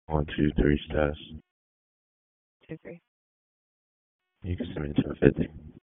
1, 2, 3 status. 2, 3. You can send me to 50.